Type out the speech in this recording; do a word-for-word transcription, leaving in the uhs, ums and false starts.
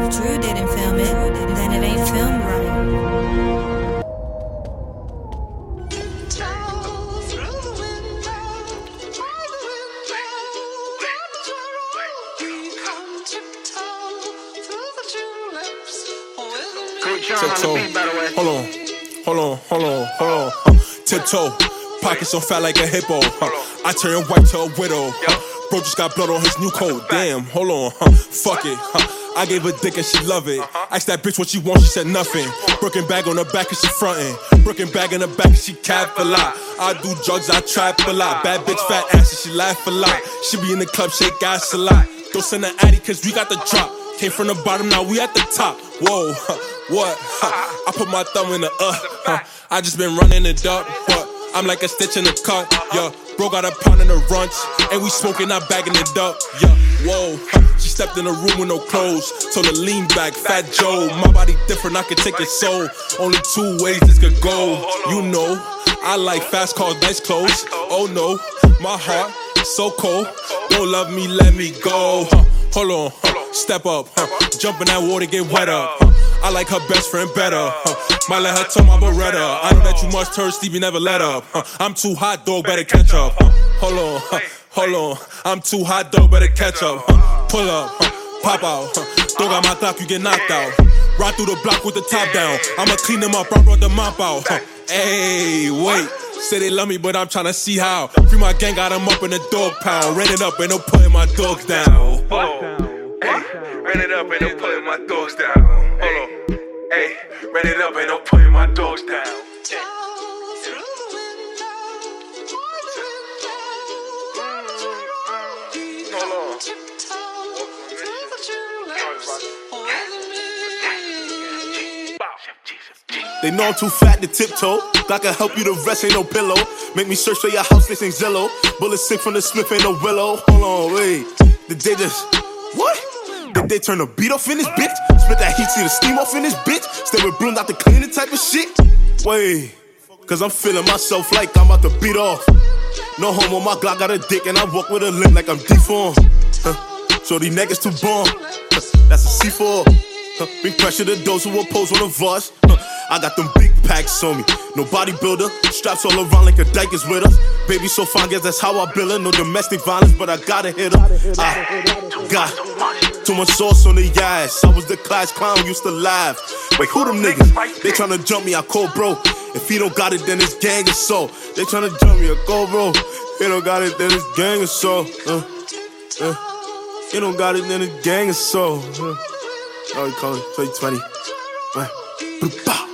Drew didn't film it, then it ain't filmed right. Tiptoe, hold on, hold on, hold on, hold on. Uh, tiptoe, pockets so fat like a hippo. Uh, I turn white to a widow. Uh, bro just got blood on his new coat. Damn, hold on, uh, fuck it. Uh, I gave her dick and she love it. Asked that bitch what she want, she said nothing. Brooklyn bag on her back and she frontin'. Brooklyn bag in her back and she cap a lot. I do drugs, I trap a lot. Bad bitch, fat ass and she laugh a lot. She be in the club, shake ass a lot. Don't send her addy cause we got the drop. Came from the bottom, now we at the top. Whoa, huh, what? Huh, I put my thumb in the uh. Huh, I just been running it up. What? I'm like a stitch in the cut. Yeah, bro got a pound in the runch, and we smoking, not bagging it up. Yeah, whoa. Huh, she stepped in the room with no clothes, told her lean back, Fat Joe. My body different, I can take it so. Only two ways this could go. You know, I like fast cars, nice clothes. Oh no, my heart so cold. Don't love me, let me go. Huh, hold on. Huh, step up, huh. Jump in that water, get wet up. Huh. I like her best friend better. Huh. Might let her tell my Beretta. I know that you must turn Stevie, never let up. Huh. I'm too hot, dog, better catch up. Huh. Hold on, huh. hold on. I'm too hot, dog, better catch up. Huh. Pull up, huh. pop out. Huh. Dog got my clock, you get knocked out. Ride through the block with the top down. I'ma clean them up, I brought the mop out. Huh. Hey, wait. Say they love me, but I'm tryna see how. Free my gang, got them up in the dog pound. Ran it up, ain't no putting my dogs down. Hey, ran it up, ain't no putting my dogs down. Hold on. Hey, ran it up, ain't no putting my dogs down. Hold on. They know I'm too fat to tiptoe. I can help you, the rest ain't no pillow. Make me search for your house, this ain't Zillow. Bullet sick from the Smith, ain't no Willow. Hold on, wait. Did they just, what? Did they turn the beat off in this bitch? Spit that heat, see the steam off in this bitch? Stay with Bloom, not the cleaning type of shit? Wait, cause I'm feeling myself like I'm about to beat off. No homo, my Glock got a dick and I walk with a limp like I'm deformed. Huh. So these niggas too bomb. Huh. That's a C four. Huh. Bring pressure to those who oppose on the voice. Huh. I got them big packs on me. No bodybuilder. Straps all around like a dyke is with us. Baby so fine, guess that's how I build her. No domestic violence, but I gotta hit her. I got too much sauce on the ass. I was the class clown, used to laugh. Wait, who them niggas? They tryna jump me, I call bro. If he don't got it, then it's gang or so. They tryna jump me, I call bro. He don't got it, then it's gang or so. Uh, uh. He don't got it, then it's gang or so. Uh. Oh, you call it twenty twenty. Uh.